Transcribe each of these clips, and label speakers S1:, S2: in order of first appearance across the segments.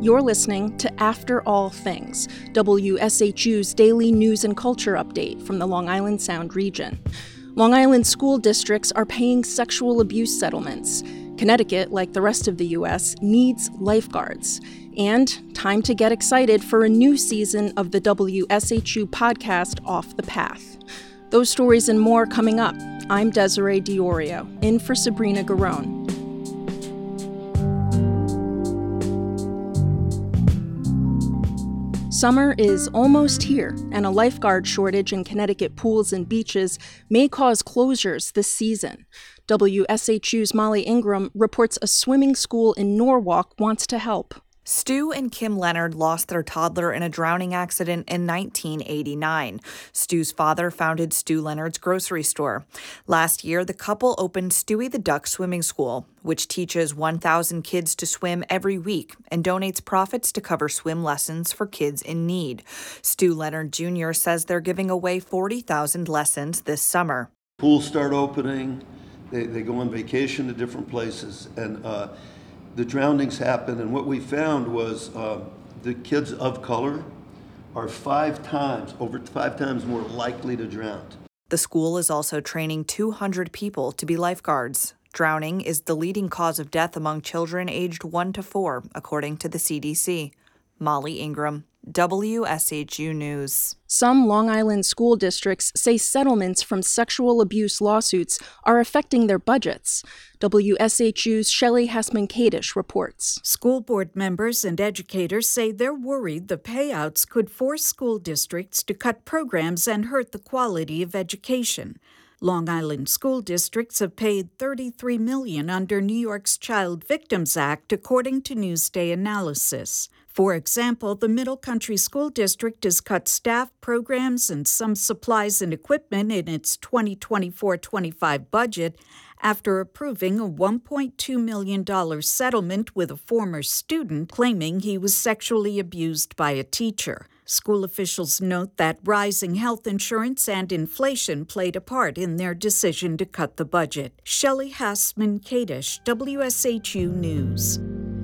S1: You're listening to After All Things, WSHU's daily news and culture update from the Long Island Sound region. Long Island school districts are paying sexual abuse settlements. Connecticut, like the rest of the U.S., needs lifeguards. And time to get excited for a new season of the WSHU podcast Off the Path. Those stories and more coming up. I'm Desiree Diorio, in for Sabrina Garone. Summer is almost here, and a lifeguard shortage in Connecticut pools and beaches may cause closures this season. WSHU's Molly Ingram reports a swimming school in Norwalk wants to help.
S2: Stu and Kim Leonard lost their toddler in a drowning accident in 1989. Stu's father founded Stu Leonard's grocery store. Last year, the couple opened Stewie the Duck Swimming School, which teaches 1,000 kids to swim every week and donates profits to cover swim lessons for kids in need. Stu Leonard Jr. says they're giving away 40,000 lessons this summer.
S3: Pools start opening, they go on vacation to different places, and the drownings happen, and what we found was the kids of color are over 5 times more likely to drown.
S2: The school is also training 200 people to be lifeguards. Drowning is the leading cause of death among children aged 1 to 4, according to the CDC. Molly Ingram, WSHU News.
S1: Some Long Island school districts say settlements from sexual abuse lawsuits are affecting their budgets. WSHU's Shelley Hassman-Kadish reports.
S4: School board members and educators say they're worried the payouts could force school districts to cut programs and hurt the quality of education. Long Island school districts have paid $33 million under New York's Child Victims Act, according to Newsday analysis. For example, the Middle Country School District has cut staff, programs, and some supplies and equipment in its 2024-25 budget after approving a $1.2 million settlement with a former student claiming he was sexually abused by a teacher. School officials note that rising health insurance and inflation played a part in their decision to cut the budget. Shelley Hassman-Kadish, WSHU News.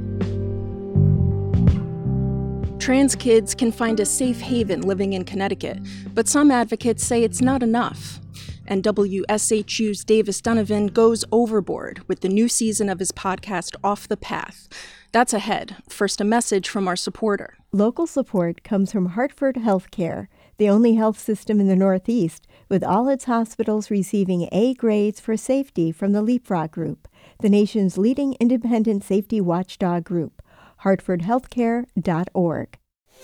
S1: Trans kids can find a safe haven living in Connecticut, but some advocates say it's not enough. And WSHU's Davis Donovan goes overboard with the new season of his podcast Off the Path. That's ahead. First, a message from our supporter.
S5: Local support comes from Hartford Healthcare, the only health system in the Northeast, with all its hospitals receiving A grades for safety from the Leapfrog Group, the nation's leading independent safety watchdog group. HartfordHealthcare.org.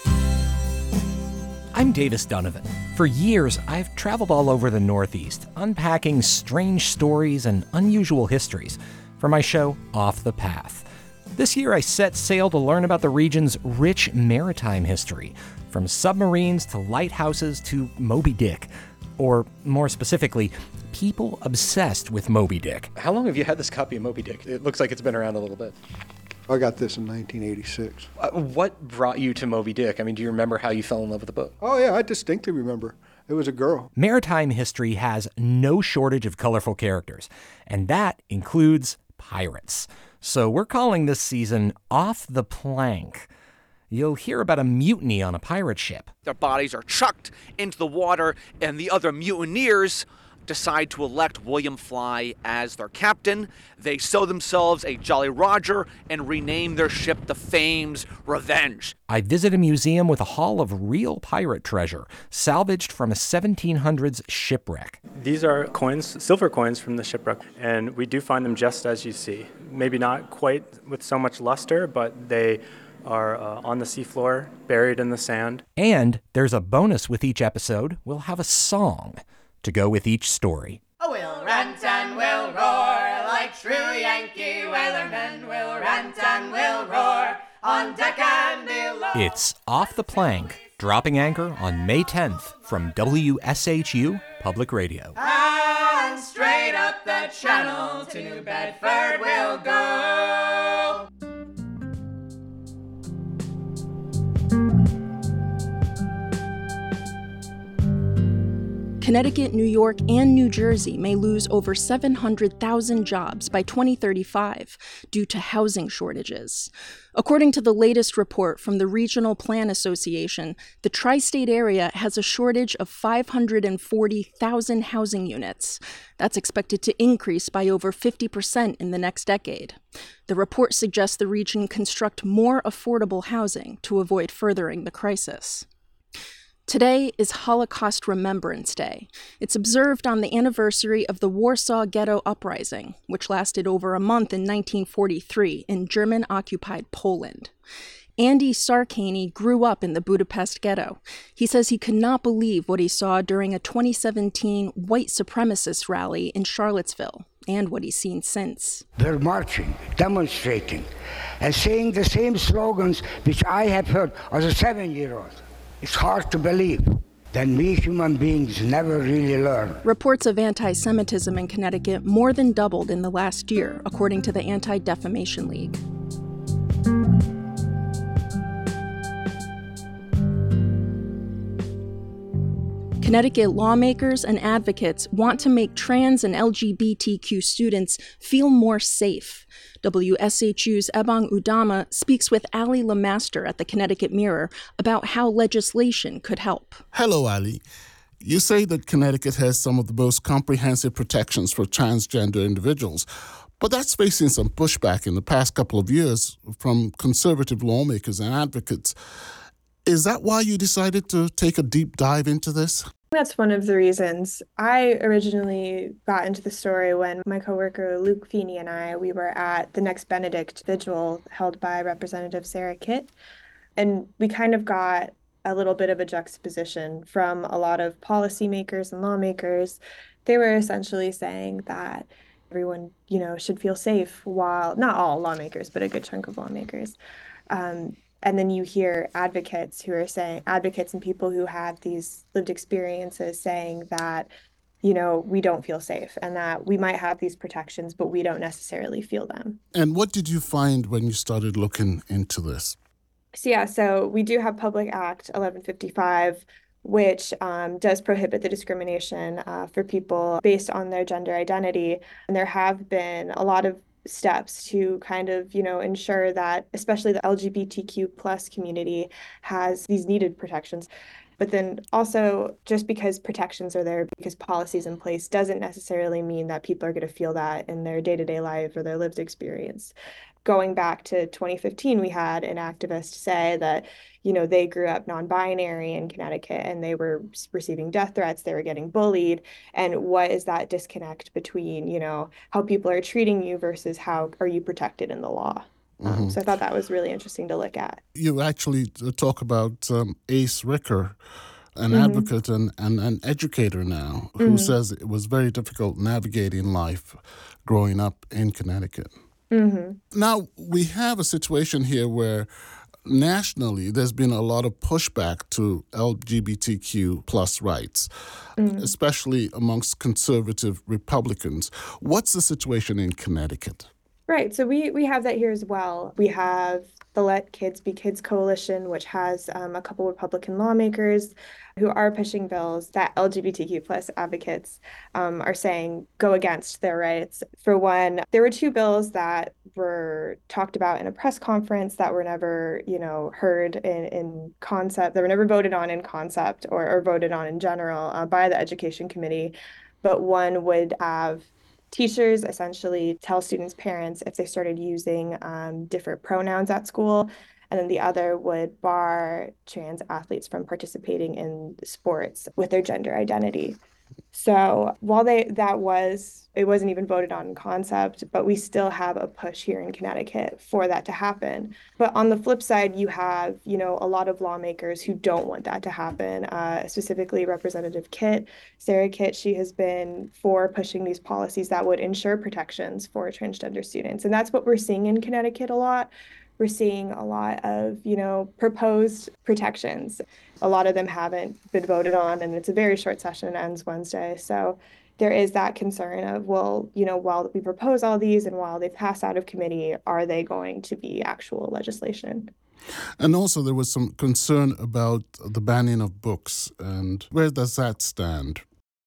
S6: I'm Davis Donovan. For years, I've traveled all over the Northeast, unpacking strange stories and unusual histories for my show, Off the Path. This year, I set sail to learn about the region's rich maritime history, from submarines to lighthouses to Moby Dick. Or, more specifically, people obsessed with Moby Dick.
S7: How long have you had this copy of Moby Dick? It looks like it's been around a little bit.
S8: I got this in 1986.
S7: What brought you to Moby Dick? I mean, do you remember how you fell in love with the book?
S8: Oh, yeah, I distinctly remember. It was a girl.
S6: Maritime history has no shortage of colorful characters, and that includes pirates. So we're calling this season Off the Plank. You'll hear about a mutiny on a pirate ship.
S9: Their bodies are chucked into the water, and the other mutineers decide to elect William Fly as their captain. They sew themselves a Jolly Roger and rename their ship the Fame's Revenge.
S6: I visit a museum with a haul of real pirate treasure, salvaged from a 1700s shipwreck.
S10: These are coins, silver coins from the shipwreck, and we do find them just as you see. Maybe not quite with so much luster, but they are on the seafloor, buried in the sand.
S6: And there's a bonus with each episode. We'll have a song to go with each story.
S11: Oh, we'll rant and we'll roar like true Yankee weathermen. We'll rant and we'll roar on deck and below.
S6: It's Off the Plank, dropping anchor on May 10th from WSHU Public Radio.
S11: And straight up the channel to New Bedford we'll go.
S1: Connecticut, New York, and New Jersey may lose over 700,000 jobs by 2035 due to housing shortages. According to the latest report from the Regional Plan Association, the tri-state area has a shortage of 540,000 housing units. That's expected to increase by over 50% in the next decade. The report suggests the region construct more affordable housing to avoid furthering the crisis. Today is Holocaust Remembrance Day. It's observed on the anniversary of the Warsaw Ghetto Uprising, which lasted over a month in 1943 in German-occupied Poland. Andy Sarkany grew up in the Budapest ghetto. He says he could not believe what he saw during a 2017 white supremacist rally in Charlottesville, and what he's seen since.
S12: They're marching, demonstrating, and saying the same slogans which I have heard as a 7-year-old. It's hard to believe that we human beings never really learn.
S1: Reports of anti-Semitism in Connecticut more than doubled in the last year, according to the Anti-Defamation League. Connecticut lawmakers and advocates want to make trans and LGBTQ students feel more safe. WSHU's Ebong Udama speaks with Ali Lemaster at the Connecticut Mirror about how legislation could help.
S13: Hello, Ali. You say that Connecticut has some of the most comprehensive protections for transgender individuals, but that's facing some pushback in the past couple of years from conservative lawmakers and advocates. Is that why you decided to take a deep dive into this?
S14: That's one of the reasons. I originally got into the story when my coworker Luke Feeney and we were at the Next Benedict vigil held by Representative Sarah Kitt, and we kind of got a little bit of a juxtaposition from a lot of policymakers and lawmakers. They were essentially saying that everyone, should feel safe, while not all lawmakers, but a good chunk of lawmakers. And then you hear advocates and people who had these lived experiences saying that, we don't feel safe and that we might have these protections, but we don't necessarily feel them.
S13: And what did you find when you started looking into this?
S14: So we do have Public Act 1155, which does prohibit the discrimination for people based on their gender identity. And there have been a lot of steps to kind of, ensure that especially the LGBTQ plus community has these needed protections. But then also, just because protections are there, because policies in place, doesn't necessarily mean that people are going to feel that in their day-to-day life or their lived experience. Going back to 2015, we had an activist say that, they grew up non-binary in Connecticut and they were receiving death threats, they were getting bullied. And what is that disconnect between, how people are treating you versus how are you protected in the law? So I thought that was really interesting to look at.
S13: You actually talk about Ace Ricker, an advocate and an educator now, who says it was very difficult navigating life growing up in Connecticut. Now, we have a situation here where nationally there's been a lot of pushback to LGBTQ plus rights, especially amongst conservative Republicans. What's the situation in Connecticut?
S14: Right. So we have that here as well. We have the Let Kids Be Kids Coalition, which has a couple Republican lawmakers who are pushing bills that LGBTQ plus advocates are saying go against their rights. For one, there were 2 bills that were talked about in a press conference that were never, heard in concept. They were never voted on in concept or voted on in general by the Education Committee. But one would have teachers essentially tell students' parents if they started using different pronouns at school. And then the other would bar trans athletes from participating in sports with their gender identity. So while it wasn't even voted on in concept, but we still have a push here in Connecticut for that to happen. But on the flip side, you have, a lot of lawmakers who don't want that to happen, specifically Representative Kitt, Sarah Kitt. She has been for pushing these policies that would ensure protections for transgender students. And that's what we're seeing in Connecticut a lot. We're seeing a lot of, proposed protections. A lot of them haven't been voted on, and it's a very short session. It ends Wednesday. So there is that concern of, while we propose all these and while they pass out of committee, are they going to be actual legislation?
S13: And also there was some concern about the banning of books. And where does that stand?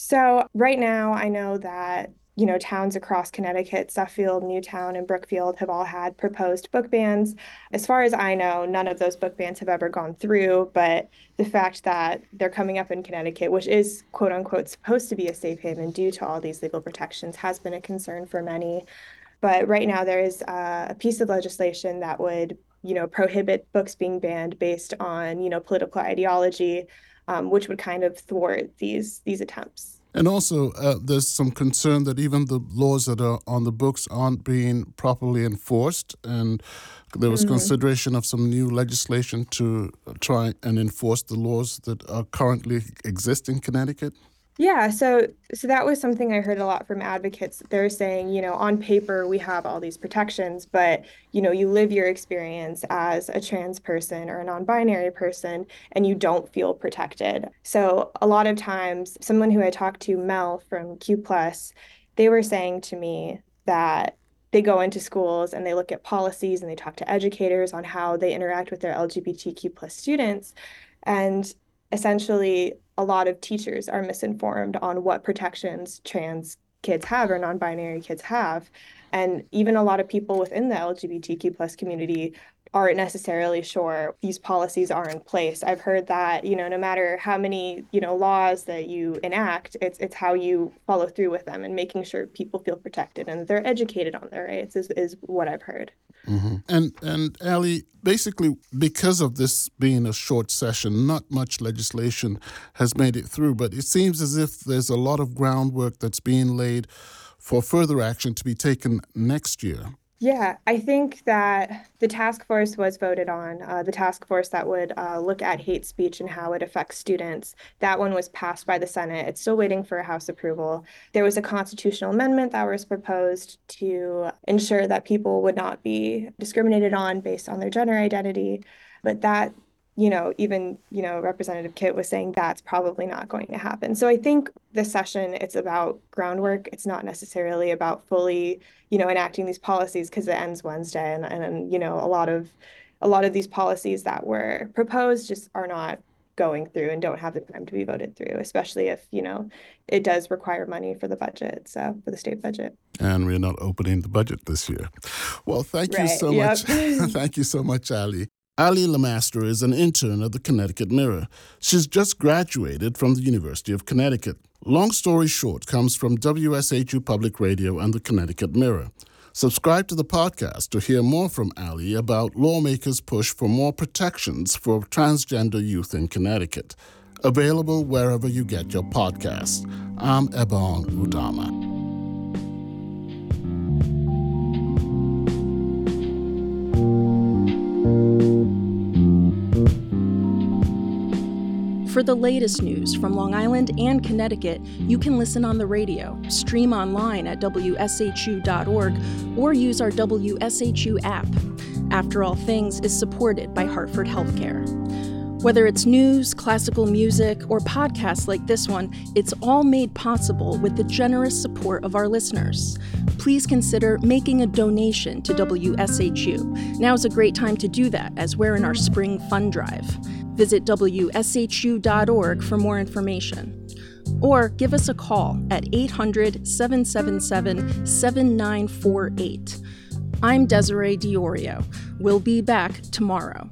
S14: So right now, I know that, towns across Connecticut, Suffield, Newtown, and Brookfield have all had proposed book bans. As far as I know, none of those book bans have ever gone through, but the fact that they're coming up in Connecticut, which is quote unquote supposed to be a safe haven due to all these legal protections, has been a concern for many. But right now there is a piece of legislation that would, prohibit books being banned based on, political ideology, which would kind of thwart these attempts.
S13: And also, there's some concern that even the laws that are on the books aren't being properly enforced. And there was consideration of some new legislation to try and enforce the laws that are currently exist in Connecticut.
S14: Yeah, so that was something I heard a lot from advocates. They're saying, on paper, we have all these protections, but, you live your experience as a trans person or a non-binary person, and you don't feel protected. So a lot of times, someone who I talked to, Mel from Q+, they were saying to me that they go into schools and they look at policies and they talk to educators on how they interact with their LGBTQ+ students. And essentially, a lot of teachers are misinformed on what protections trans kids have or non-binary kids have. And even a lot of people within the LGBTQ+ community aren't necessarily sure these policies are in place. I've heard that, no matter how many, laws that you enact, it's how you follow through with them and making sure people feel protected and they're educated on their rights is what I've heard.
S13: Mm-hmm. And Ali, basically, because of this being a short session, not much legislation has made it through, but it seems as if there's a lot of groundwork that's being laid for further action to be taken next year.
S14: Yeah, I think that the task force was voted on, the task force that would look at hate speech and how it affects students. That one was passed by the Senate. It's still waiting for House approval. There was a constitutional amendment that was proposed to ensure that people would not be discriminated on based on their gender identity. But that, even, Representative Kitt was saying that's probably not going to happen. So I think this session, it's about groundwork. It's not necessarily about fully, enacting these policies because it ends Wednesday. And a lot of these policies that were proposed just are not going through and don't have the time to be voted through, especially if, it does require money for the budget, so for the state budget.
S13: And we're not opening the budget this year. Well, thank you so much. Thank you so much, Ali. Ali Lemaster is an intern at the Connecticut Mirror. She's just graduated from the University of Connecticut. Long Story Short comes from WSHU Public Radio and the Connecticut Mirror. Subscribe to the podcast to hear more from Ali about lawmakers' push for more protections for transgender youth in Connecticut. Available wherever you get your podcasts. I'm Ebon Udama.
S1: For the latest news from Long Island and Connecticut, you can listen on the radio, stream online at WSHU.org, or use our WSHU app. After All Things is supported by Hartford Healthcare. Whether it's news, classical music, or podcasts like this one, it's all made possible with the generous support of our listeners. Please consider making a donation to WSHU. Now's a great time to do that as we're in our spring fund drive. Visit WSHU.org for more information. Or give us a call at 800-777-7948. I'm Desiree Diorio. We'll be back tomorrow.